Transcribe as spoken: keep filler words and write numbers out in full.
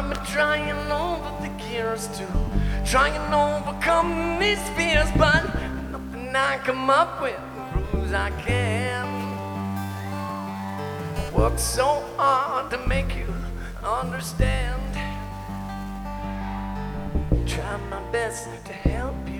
I'm trying over the gears to try and overcome these fears, but nothing I come up with proves I can. I work so hard to make you understand. Try my best to help you.